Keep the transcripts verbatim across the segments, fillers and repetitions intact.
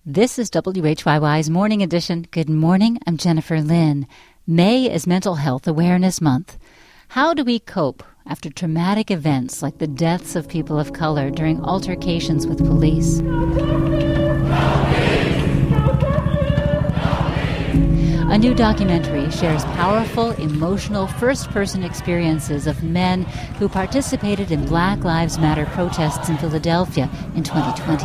This is W H Y Y's Morning Edition. Good morning, I'm Jennifer Lynn. May is Mental Health Awareness Month. How do we cope after traumatic events like the deaths of people of color during altercations with police? A new documentary shares powerful, emotional, first-person experiences of men who participated in Black Lives Matter protests in Philadelphia in twenty twenty.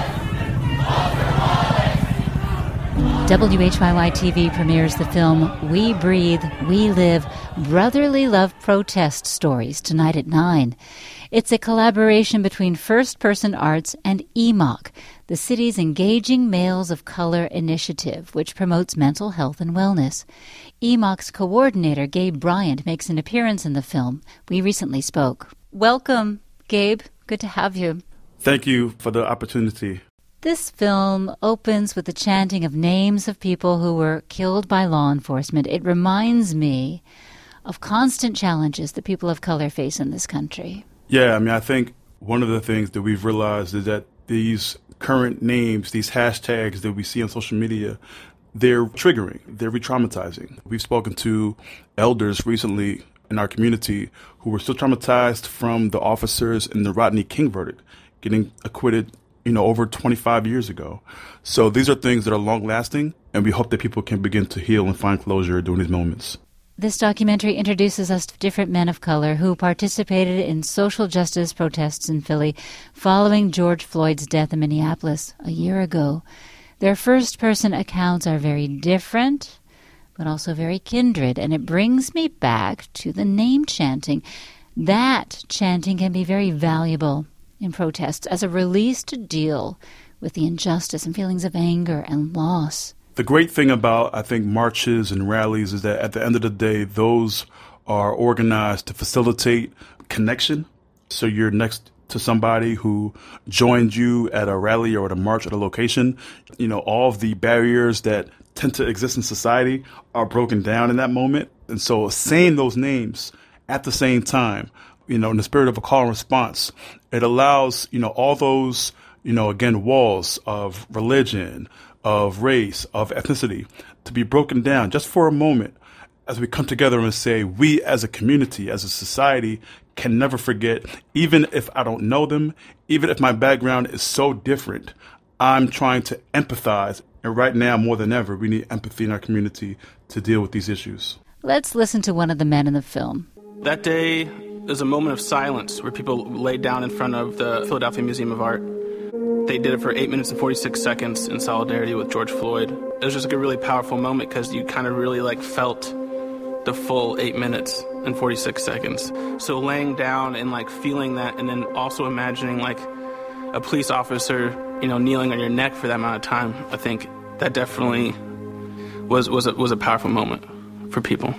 W H Y Y T V premieres the film We Breathe, We Live, Brotherly Love Protest Stories tonight at nine. It's a collaboration between First Person Arts and E M O C, the city's Engaging Males of Color initiative, which promotes mental health and wellness. E M O C's coordinator, Gabe Bryant, makes an appearance in the film. We recently spoke. Welcome, Gabe. Good to have you. Thank you for the opportunity. This film opens with the chanting of names of people who were killed by law enforcement. It reminds me of constant challenges that people of color face in this country. Yeah, I mean, I think one of the things that we've realized is that these current names, these hashtags that we see on social media, they're triggering, they're re-traumatizing. We've spoken to elders recently in our community who were still traumatized from the officers in the Rodney King verdict, getting acquitted you know, over twenty-five years ago. So these are things that are long-lasting, and we hope that people can begin to heal and find closure during these moments. This documentary introduces us to different men of color who participated in social justice protests in Philly following George Floyd's death in Minneapolis a year ago. Their first-person accounts are very different, but also very kindred, and it brings me back to the name chanting. That chanting can be very valuable in protests as a release to deal with the injustice and feelings of anger and loss. The great thing about, I think, marches and rallies is that at the end of the day, those are organized to facilitate connection. So you're next to somebody who joined you at a rally or at a march at a location. You know, all of the barriers that tend to exist in society are broken down in that moment. And so saying those names at the same time, you know, in the spirit of a call and response, it allows, you know, all those, you know, again, walls of religion, of race, of ethnicity to be broken down just for a moment as we come together and say, we as a community, as a society, can never forget, even if I don't know them, even if my background is so different, I'm trying to empathize. And right now, more than ever, we need empathy in our community to deal with these issues. Let's listen to one of the men in the film. That day, there's a moment of silence where people laid down in front of the Philadelphia Museum of Art. They did it for eight minutes and forty-six seconds in solidarity with George Floyd. It was just like a really powerful moment because you kind of really like felt the full eight minutes and forty-six seconds. So laying down and like feeling that, and then also imagining like a police officer, you know, kneeling on your neck for that amount of time, I think that definitely was was a, was a powerful moment for people.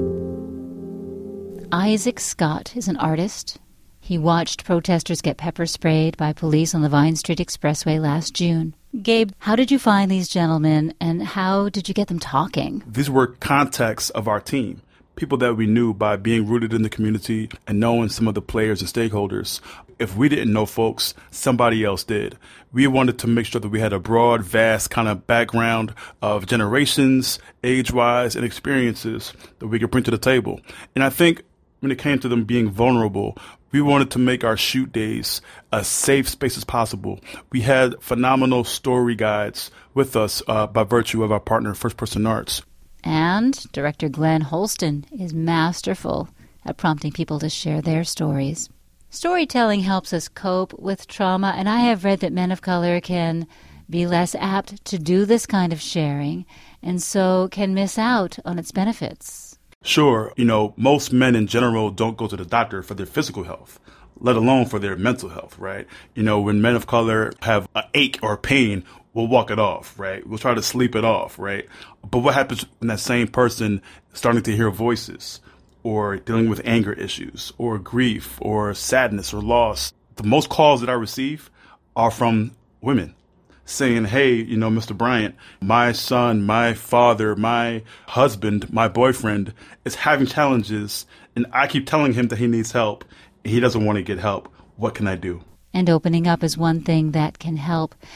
Isaac Scott is an artist. He watched protesters get pepper sprayed by police on the Vine Street Expressway last June. Gabe, how did you find these gentlemen, and how did you get them talking? These were contacts of our team, people that we knew by being rooted in the community and knowing some of the players and stakeholders. If we didn't know folks, somebody else did. We wanted to make sure that we had a broad, vast kind of background of generations, age-wise, and experiences that we could bring to the table. And I think when it came to them being vulnerable, we wanted to make our shoot days as safe space as possible. We had phenomenal story guides with us uh, by virtue of our partner, First Person Arts. And director Glenn Holston is masterful at prompting people to share their stories. Storytelling helps us cope with trauma, and I have read that men of color can be less apt to do this kind of sharing, and so can miss out on its benefits. Sure, you know, most men in general don't go to the doctor for their physical health, let alone for their mental health, right? You know, when men of color have an ache or pain, we'll walk it off, right? We'll try to sleep it off, right? But what happens when that same person is starting to hear voices or dealing with anger issues or grief or sadness or loss? The most calls that I receive are from women saying, hey, you know, Mister Bryant, my son, my father, my husband, my boyfriend is having challenges, and I keep telling him that he needs help. He doesn't want to get help. What can I do? And opening up is one thing that can help.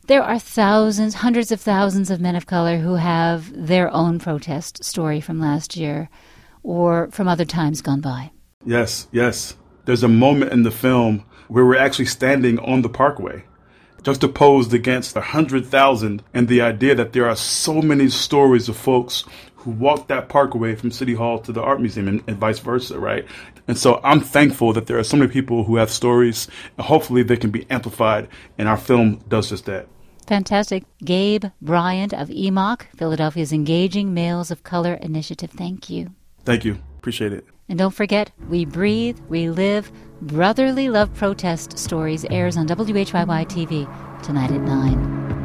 There are thousands, hundreds of thousands of men of color who have their own protest story from last year or from other times gone by. Yes, yes. There's a moment in the film where we're actually standing on the parkway, juxtaposed against one hundred thousand, and the idea that there are so many stories of folks who walked that parkway from City Hall to the Art Museum and, and vice versa, right? And so I'm thankful that there are so many people who have stories, and hopefully they can be amplified, and our film does just that. Fantastic. Gabe Bryant of E M O C, Philadelphia's Engaging Males of Color Initiative. Thank you. Thank you. Appreciate it. And don't forget, We Breathe, We Live, Brotherly Love Protest Stories airs on W H Y Y T V tonight at nine.